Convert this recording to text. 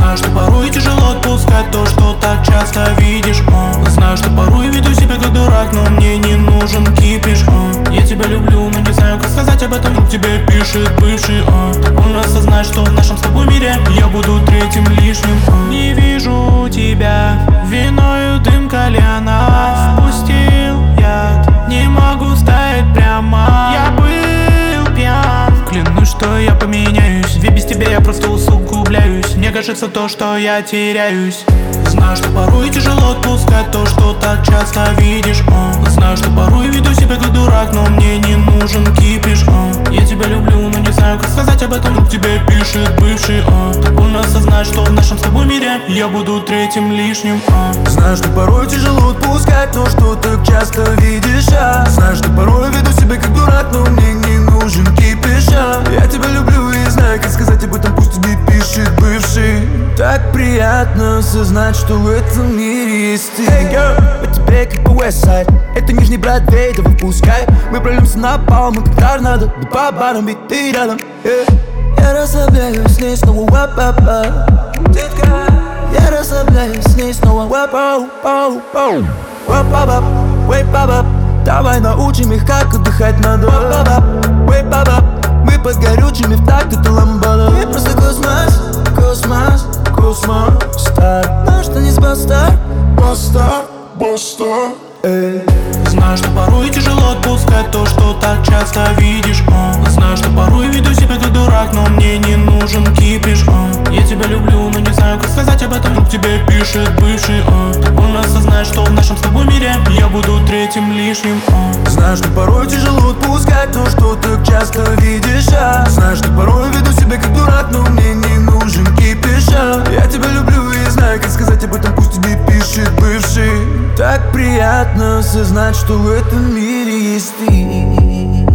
Знаю, что порой тяжело отпускать то, что так часто видишь. Знаю, что порой веду себя как дурак, но мне не нужен кипиш. Я тебя люблю, но не знаю, как сказать об этом. Вдруг тебе пишет бывший. Он осознает, что в нашем с тобой мире я буду третьим лишним. Не вижу тебя, виною дым кальяна. Впустил яд, не могу стоять прямо. Я был пьян, клянусь, что я поменяюсь, ведь без тебя я просто усугубляюсь. Мне кажется то, что я теряюсь. Знаю, что порой тяжело отпускать то, что так часто видишь. Знаю, что порой веду себя как дурак, но мне не нужен кипиш. Я тебя люблю, но не знаю, как сказать об этом. Вдруг тебе пишет бывший. Он осознает, что в нашем с тобой мире я буду третьим лишним. Знаю, что порой тяжело отпускать то, что так часто видишь. Знаю, что порой веду себя как дурак, но мне не нужен кипиш. Я тебя люблю и знаю, как сказать об этом. Пусть тебе пишет бывший. Так приятно осознать, что в этом мире есть ты. Hey girl, по тебе как по Westside. Это нижний Бродвей, давай впускай. Мы прольемся на пол, мы как торнадо. Да по барам, ведь ты рядом, Я расслабляюсь, с ней снова вап-вап-вап. Я расслабляюсь, с ней снова вап-вап-вап. Вап-вап-вап, вейп-вап-вап. Давай научим их, как отдыхать надо. Вап-вап-вап, вейп-вап-вап. Мы под горючими в такт, это ламбада. Мы просто космос, космос, космос. Стар, наш танец бастар, бастар, бастар. Знаю, что порой тяжело отпускать то, что так часто видишь. Знаю, что порой веду себя как дурак, но мне не нужен кипиш. Я тебя люблю, но не знаю, как сказать об этом. Вдруг тебе пишет бывший. Он осознает, что в нашем с тобой мире я буду третьим лишним. Знаю, что порой тяжело отпускать то, что так часто видишь. Знаю, что порой веду себя как дурак, но мне не нужен кипиш. Я тебя люблю и знаю, как сказать об этом. Пусть тебе пишет бывший. Так приятно осознать, что в этом мире есть ты.